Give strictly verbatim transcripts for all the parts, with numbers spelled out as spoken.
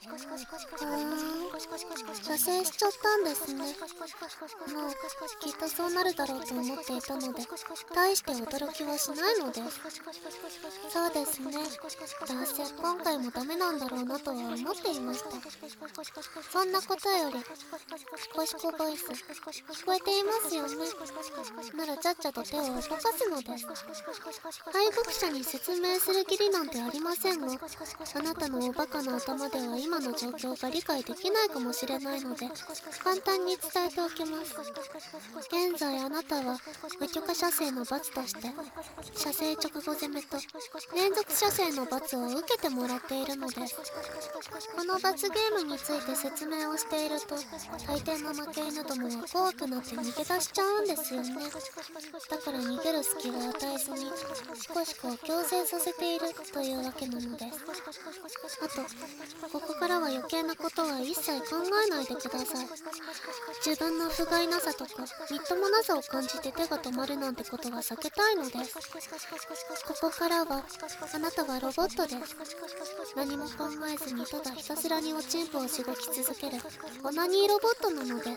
ふーん、射精しちゃったんですね。もうきっとそうなるだろうと思っていたので、大して驚きはしないのです。そうですね、どうせ今回もダメなんだろうなとは思っていました。そんなことより、シコシコボイス聞こえていますよね。ならちゃっちゃと手を動かすのです。敗北者に説明する義理なんてありませんが、あなたのおバカな頭では今の状況が理解できないかもしれないので、簡単に伝えておきます。現在あなたは無許可射精の罰として射精直後攻めと連続射精の罰を受けてもらっているのです。この罰ゲームについて説明をしていると、大抵の負け犬どもは怖くなって逃げ出しちゃうんですよね。だから逃げる隙を与えずにシコシコを強制させているというわけなのです。あと、ここからは余計なことは一切考えないでください。自分の不甲斐なさとかみっともなさを感じて手が止まるなんてことは避けたいのです。ここからはあなたはロボットです。何も考えずにただひたすらにおちんぽをしごき続けるオナニーロボットなのです。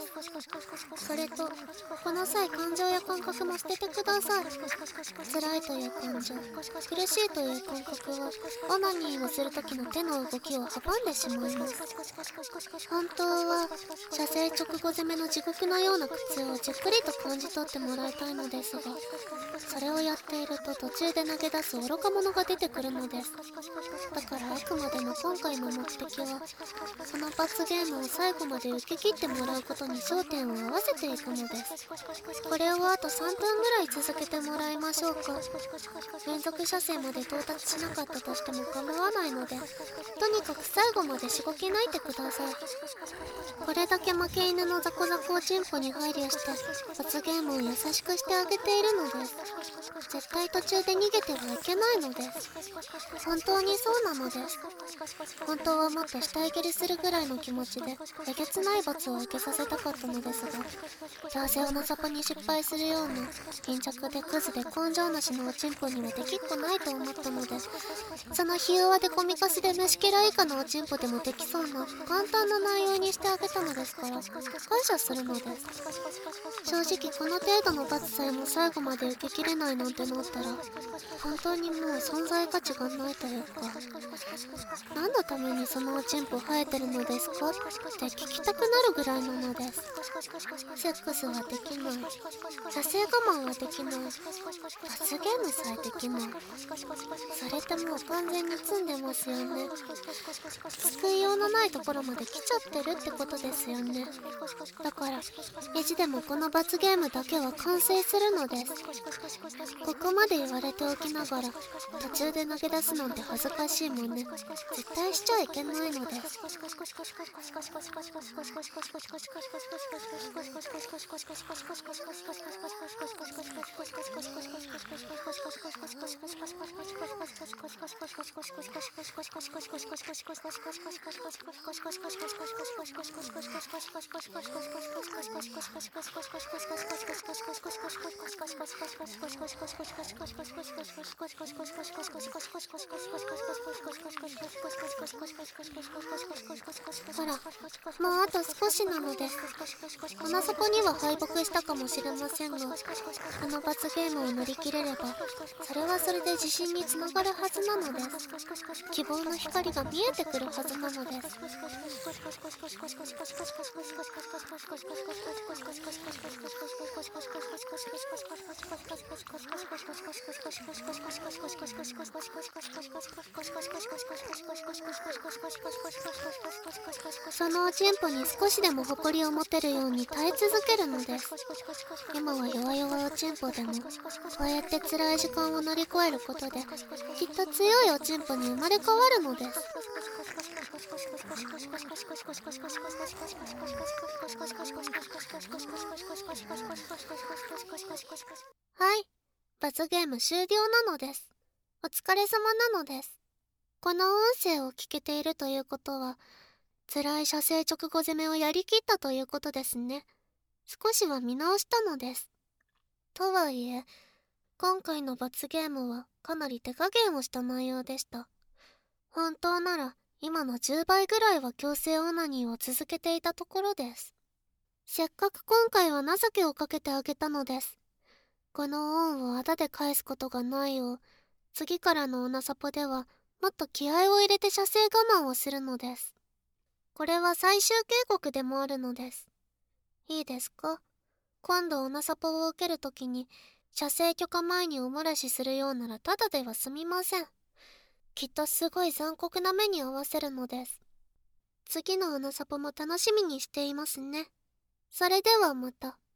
それとこの際感情や感覚も捨ててください。辛いという感情、苦しいという感覚はオナニーをする時の手の動きを阻んでしまいます。本当は射精直後攻めの地獄のような苦痛をじっくりと感じ取ってもらいたいのですが、それをやっていると途中で投げ出す愚か者が出てくるのです。だからあくまでも今回の目的はその罰ゲームを最後まで受け切ってもらうことに焦点を合わせていくのです。これをあとさんぷんぐらい続けてもらいましょうか。連続射精まで到達しなかったとしても構わないので、とにかく最後までしごき抜いてください。これだけ負け犬のザコザコをチンポに配慮して罰ゲームを優しくしてあげているのです。絶対途中で逃げてはいけないのです。本当にそうなのです。本当はもっと下蹴りするぐらいの気持ちでえげつない罰を受けさせたかったのですが、どうせおなさぱに失敗するような貧弱でクズで根性なしのおちんぽにはできっこないと思ったので、そのひ弱でコミカスで虫けら以下のおちんぽでもできそうな簡単な内容にしてあげたのですから、感謝するのです。正直この程度の罰さえも最後まで受けきれないなんてなったら、本当にもう存在価値がないというか、何のためにそのおちんぽ生えてるのですかって聞きたくなるぐらいなのです。セックスはできない、射精我慢はできない、罰ゲームさえできない、それってもう完全に詰んでますよね。救いようのないところまで来ちゃってるってことですよね。だから意地でもこの罰ゲームだけは完成するのです。ここまで言われておきながら途中で投げ出すなんて恥ずかしいもんね。絶対しちゃいけないのです。ほら、もうあと少しなのです。おなそこには敗北したかもしれませんが、この罰ゲームを乗り切れればそれはそれで自信につながるはずなのです。希望の光が見えてくるはずなのです。そのおちんぽに少しでも誇りを持てるように耐え続けるのです。今は弱々おちんぽでもこうやって辛い時間を乗り越えることできっと強いおちんぽに生まれ変わるのです。はい、罰ゲーム終了なのです。お疲れ様なのです。この音声を聞けているということは、辛い射精直後攻めをやりきったということですね。少しは見直したのです。とはいえ、今回の罰ゲームはかなり手加減をした内容でした。本当なら今のじゅうばいぐらいは強制オナニーを続けていたところです。せっかく今回は情けをかけてあげたのです。この恩をあだで返すことがないよう、次からのオナサポではもっと気合を入れて射精我慢をするのです。これは最終警告でもあるのです。いいですか？今度オナサポを受けるときに射精許可前にお漏らしするようならただでは済みません。きっとすごい残酷な目に遭わせるのです。次のオナサポも楽しみにしていますね。それではまた。